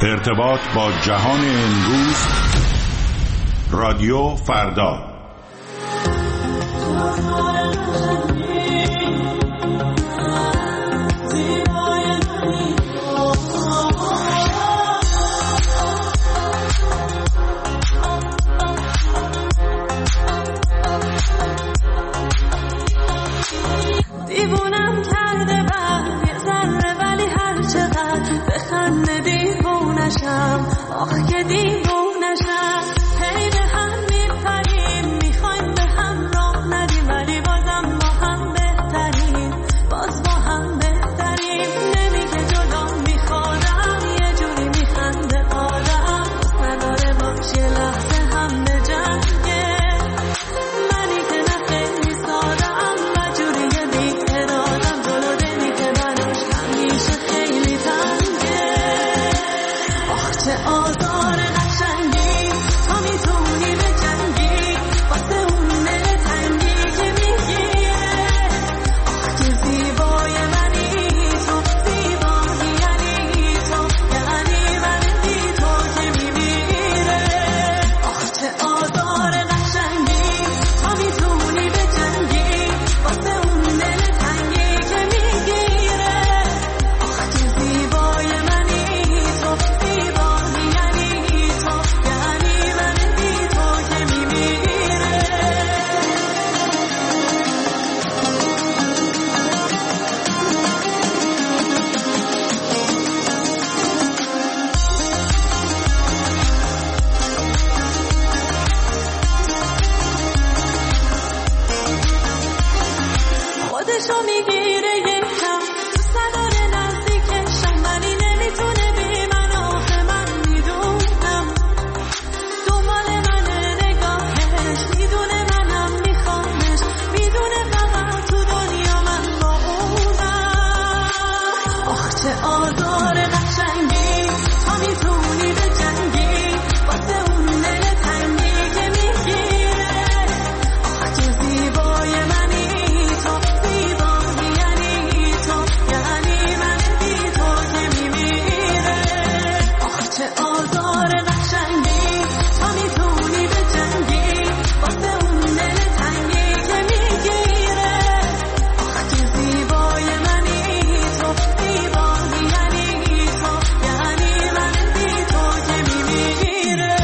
ارتباط با جهان امروز. رادیو فردا. دیوونم کرده بعد یه ذره، ولی هر چقدر بخنده دیوونشم، آخ که دیوونشم. هی به هم میپریم، میخوایم به هم راه ندیم، ولی بازم با هم بهتریم، باز با هم بهتریم. نمیگه جلو میخوادم، یه جوری میخنده آدم، دوست نداره باش یه لحظه هم به جنگه. منی که نه خیلی سادم و جوری بی‌ارادم، جلو دلی که براش همیشه خیلی تنگه. آخ چه آزار قشنگی، تا میتونی به جنگی واسه اون دل تنگی که میگیره. آخ که زیبای منی تو، زیبایی یعنی تو، یعنی من بی تو که میمیره. آخ چه آزار قشنگی، تا میتونی به جنگی واسه اون دل تنگی که میگیره. آخ که زیبای منی تو، زیبایی یعنی تو، یعنی من بی تو که میمیره. خودشو میگیره یکم، دوست نداره نزدیکشم، ولی نمیتونه بی من، آخه من میدونم دنبال منه نگاهش، میدونه منم میخوامش، میدونه فقط تو دنیا من با اونم. آخ چه آزار قشنگی، تا میتونی به جنگی واسه اون دل تنگی که میگیره. آخ چه زیبای منی تو، زیبایی یعنی تو، یعنی من بی تو که میمیره. آخ چه آزار قشنگی، تا میتونی به جنگی واسه اون دل تنگی که میگیره. آخ چه زیبای منی تو، زیبایی یعنی تو، یعنی من بی تو که میمیره.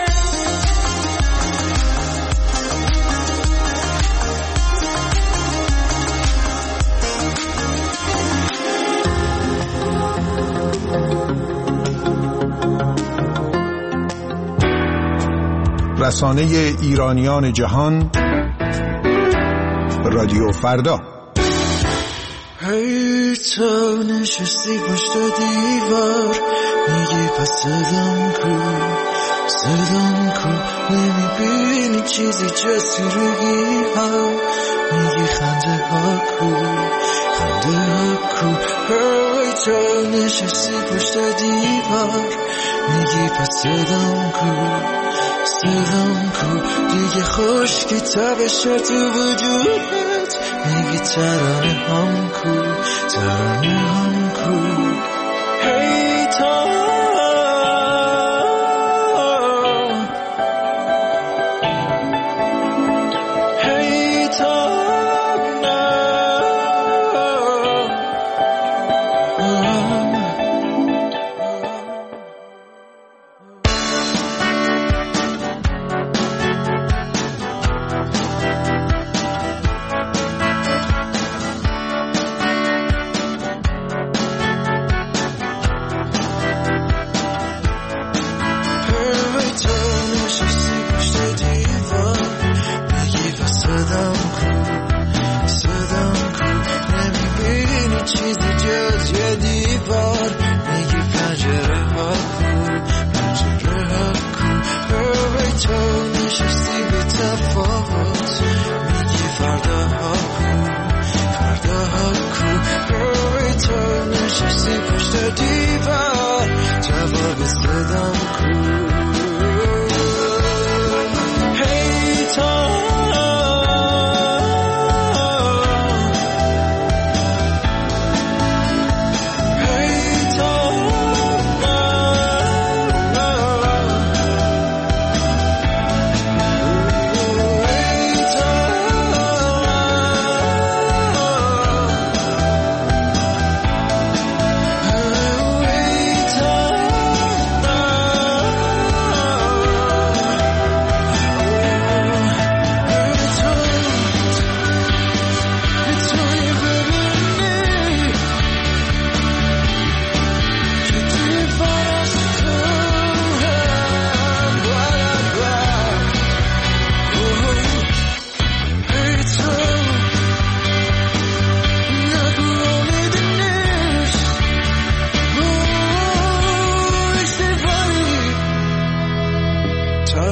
رسانه ایرانیان جهان، رادیو فردا. هی تو نشستی پشت دیوار، میگی پس صدام کو، نمیبینی چیزی جز تیرگی ها، میگی خنده ها کو. هی تو نشستی پشت دیوار، میگی پس صدام کو، دیگه خشکی تبشه تو وجودت، میگی ترانه هم کو. هی تو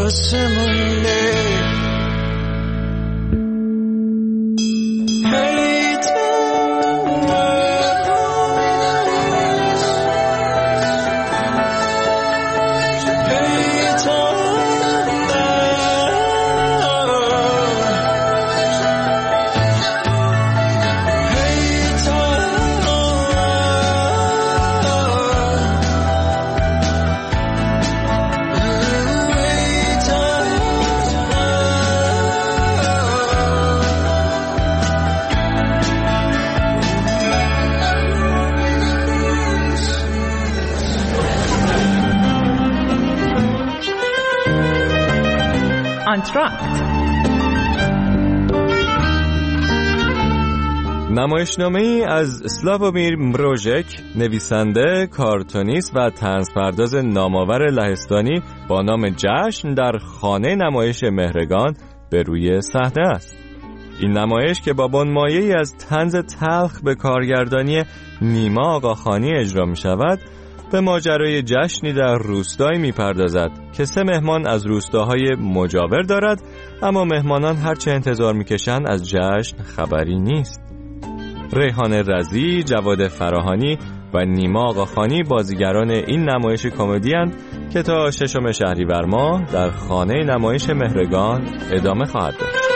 واسمونه. نمایشنامه‌ای از سلاوومیر مروژک، نویسنده، کارتونیست و طنزپرداز نامآور لهستانی با نام جشن در خانه نمایش مهرگان به روی صحنه است. این نمایش که با بنمایه‌ای از طنز تلخ به کارگردانی نیما آقاخانی اجرا می شود، به ماجرای جشنی در روستایی می پردازد که 3 مهمان از روستاهای مجاور دارد، اما مهمانان هرچه انتظار می کشند از جشن خبری نیست. ریحان رضی، جواد فراهانی و نیما آقاخانی بازیگران این نمایش کمدی اند که تا 6 شهریور ماه در خانه نمایش مهرگان ادامه خواهد داشت.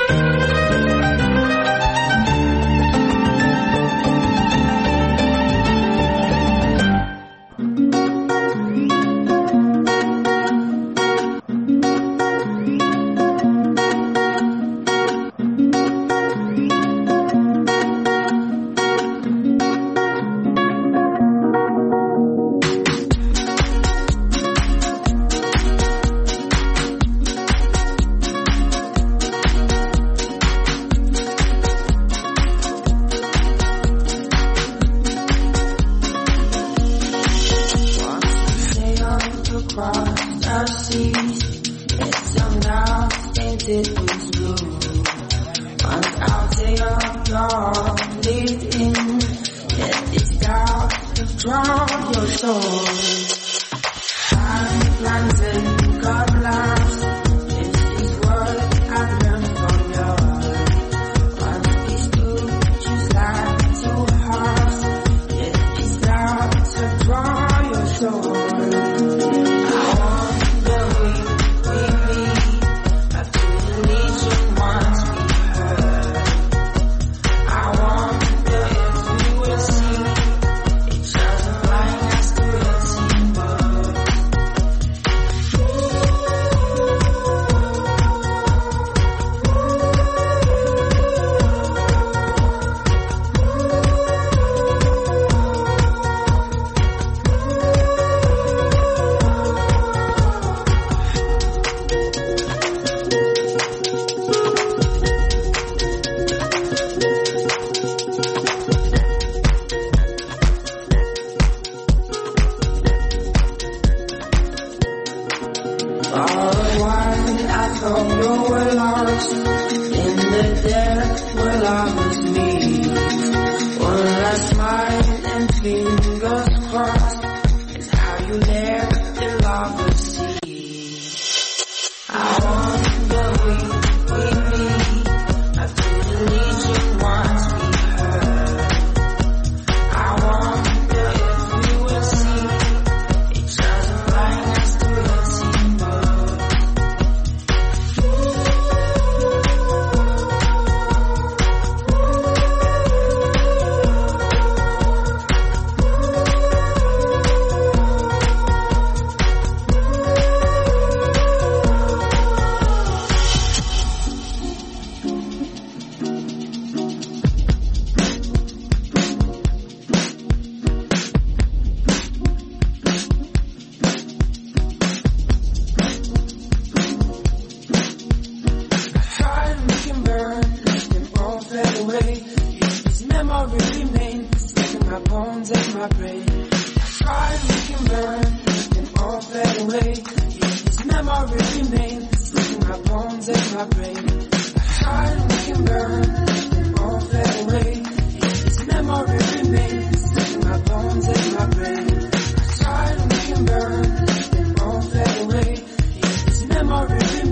Memory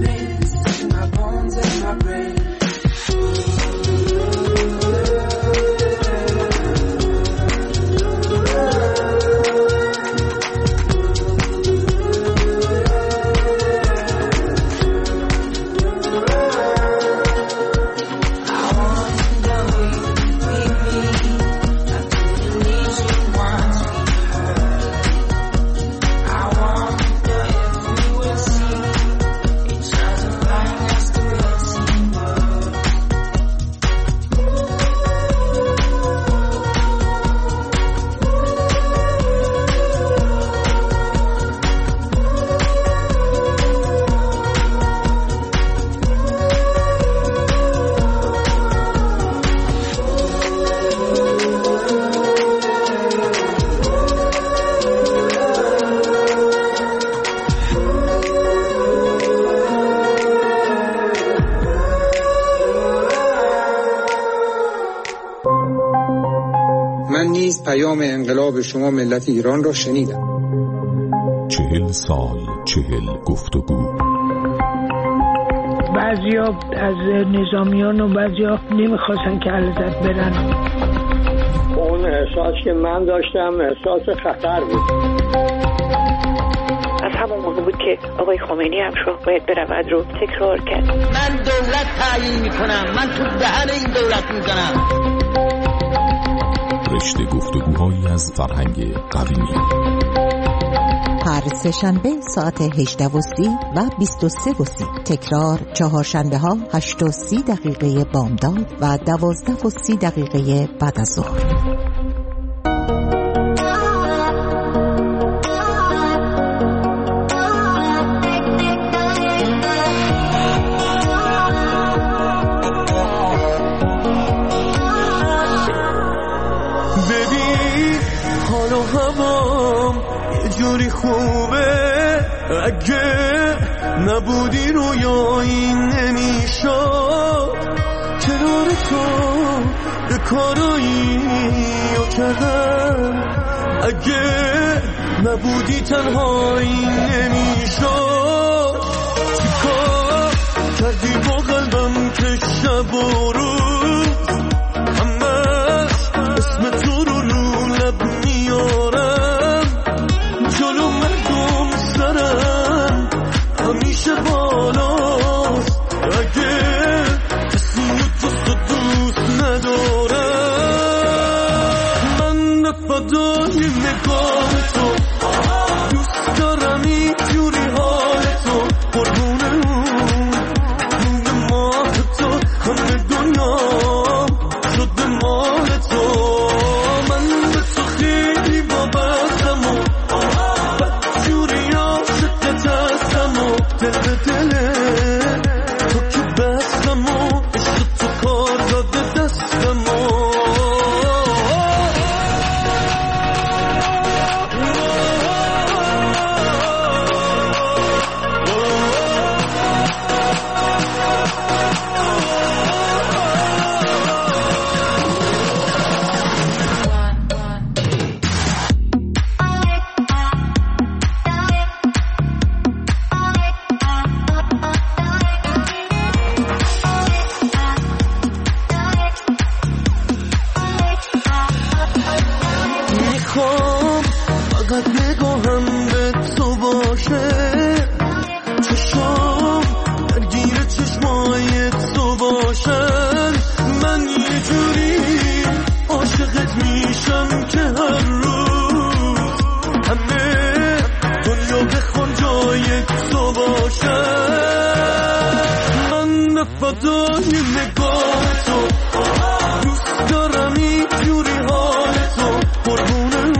پیام انقلاب شما ملت ایران را شنیدم. 40 سال 40 گفتگو. بعضیا از نظامیان و بعضیا نمیخواستن که علیزاده برن. اون احساس که من داشتم احساس خطر بود. از همون موقع بود که آقای خمینی هم شد باید برود رو تکرار کرد. من دولت تعیین میکنم، من تو دهن این دولت میزنم. رشته گفتگوهایی از فرهنگ قدیمی. هر سه‌شنبه ساعت 18:30 و 23:30. تکرار چهارشنبه ها 8:30 بامداد و 12:30 بعد از ظهر. ببین حالا همام یه جوری خوبه، اگه نبودی رویایی نمیشد. کنار تو یه کارایی رو کردم، اگه نبودی تنهایی نمیشد. چیکار کردی با قلبم که شب و روز همش اسم تو رو لب میارم. جلو مردم سرم همیشه بالاست، اگه کسی تو دوست ندارم. من فدای نگاه تو، دوست دارم اینجوری حال تو. قربونه اون ماه تو همه دنیا شده مال تو. من به تو خیلی وابستم و بدجوری عاشقت هستم و دل به دل تو که بستم و عشق تو کار داده دستم و فقط نگاهم به تو باشه، چشام درگیر چشمای تو باشن. من یه جوری عاشقت میشم که هر روز همه دنیا بخوان جای تو باشن. من فدای نگاه تو، دوست دارم اینجوری حال تو. قربونه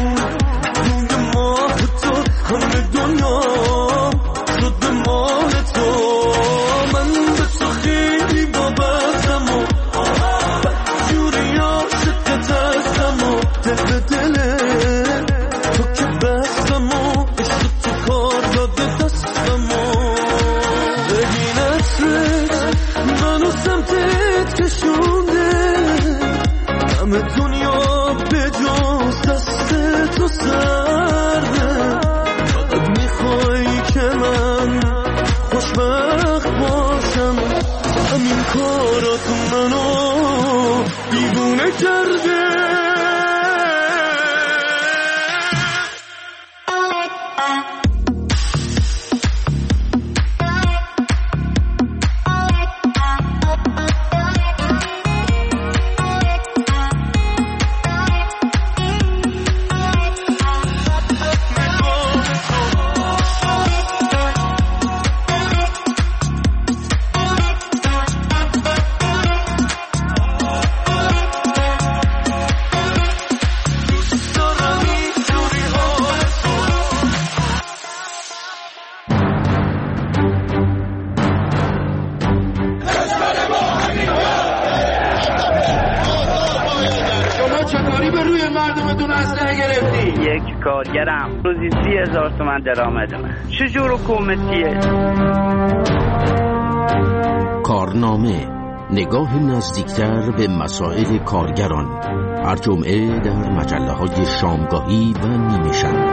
همه دنیا شده مال تو. من به تو خیلی وابستم و بدجوری عاشقت هستم و دل به دل تو که بستم و عشق تو کار داده دستم و ببین عطرت منو سمتت کشونده. همه دنیا به جز دست تو سرده. میخوای که من خوشبخت باشم، همین کارات منو دیوونه کرده. یک کارگرم روزی 30,000 تومان درآمد من. چجور حکومتیه؟ کارنامه نگاه نزدیکتر به مسائل کارگران، هر جمعه در مجله‌های شامگاهی و نیمه شب.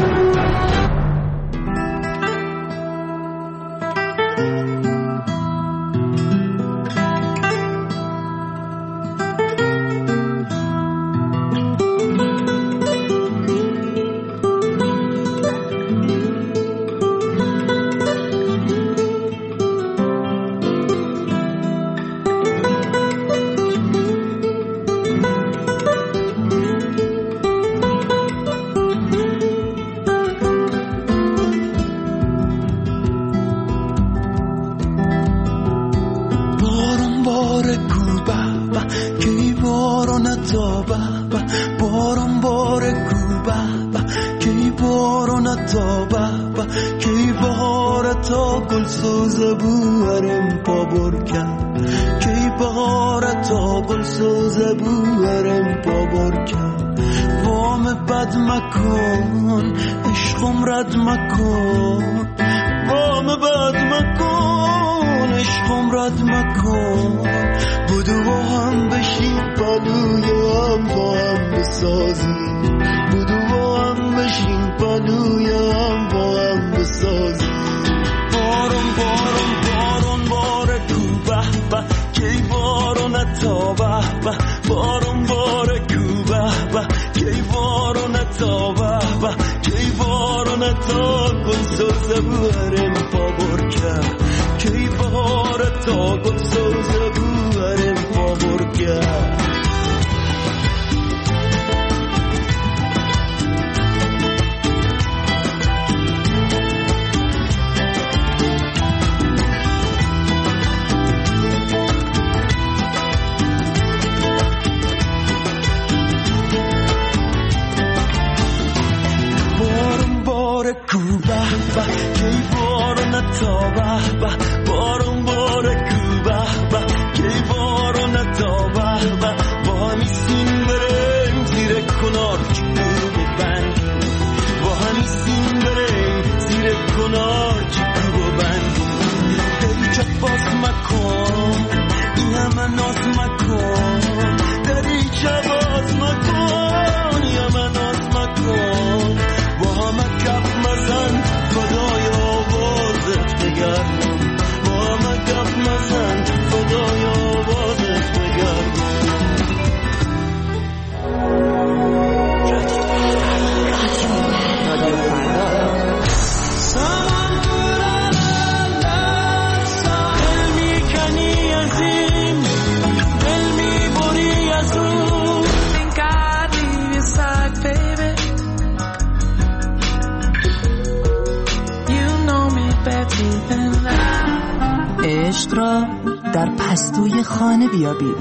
عشق را در پستوی خانه بیابید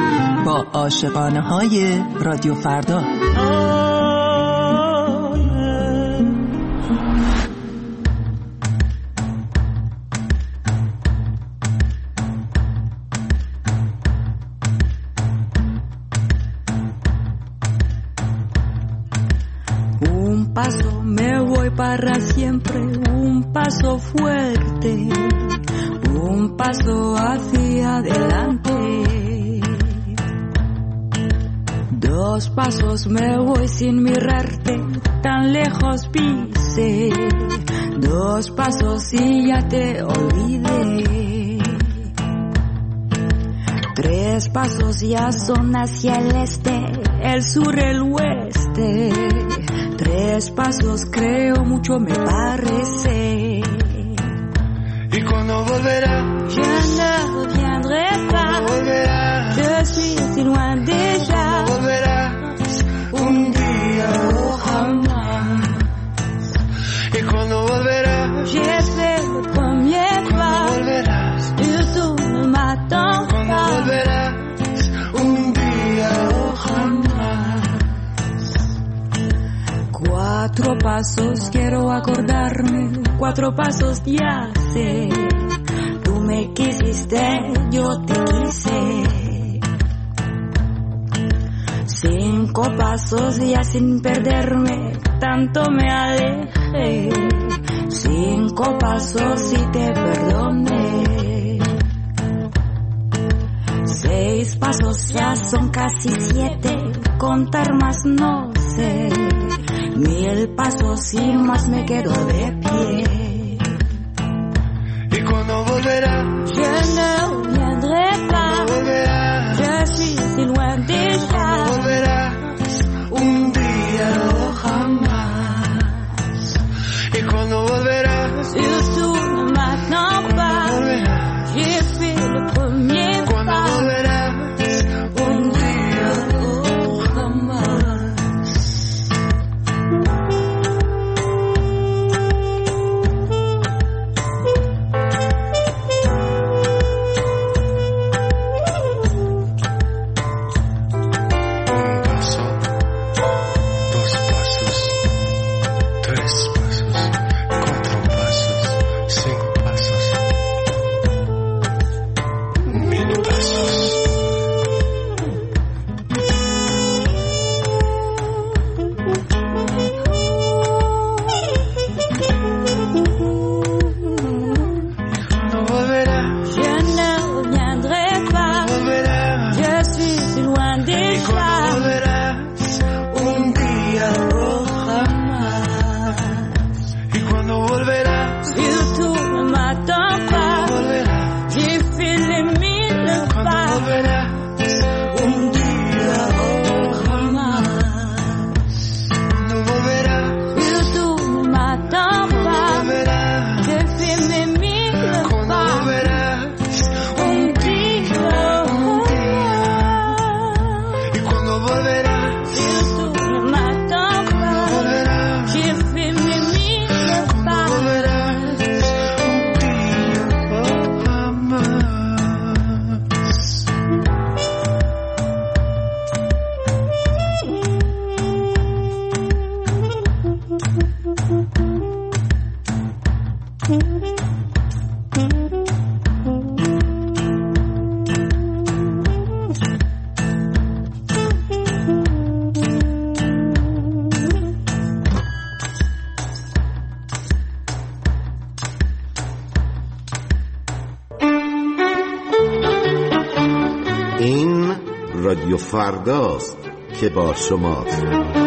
با عاشقانه های رادیو فردا. Un paso me voy para siempre, un paso fuerte, un paso hacia adelante. Dos pasos me voy sin mirarte, tan lejos pise. Dos pasos y ya te olvidé. Tres pasos ya son hacia el este, el sur, el oeste. Tres pasos creo mucho me parece. ¿Y cuando volverá? Je ne reviendrai pas. Je suis si loin déjà. Volverás un día o jamás. ¿Y cuando volverás? J'ai fait le premier pas. Volverás. Y tú ne m'attends pas. Cuando volverás un día o jamás. Cuatro pasos quiero acordarme, cuatro pasos ya sé. Tú me quisiste, yo te quise. Cinco pasos ya sin perderme, tanto me alejé. Cinco pasos y te perdoné. 6 pasos ya son casi 7, contar más no sé. 1000 pasos y más me quedo de pie. ¿Y cuando volverás? Je ne reviendrai pas. Je suis si loin déjà. ¿Cuándo volverás? Un día o jamás. ¿Y cuando volverás? Surtout ne m'attends pas. J'ai fait le premier pas. ¿Cuándo volverás? Un día o jamás. این رادیو فرداست که با شماست.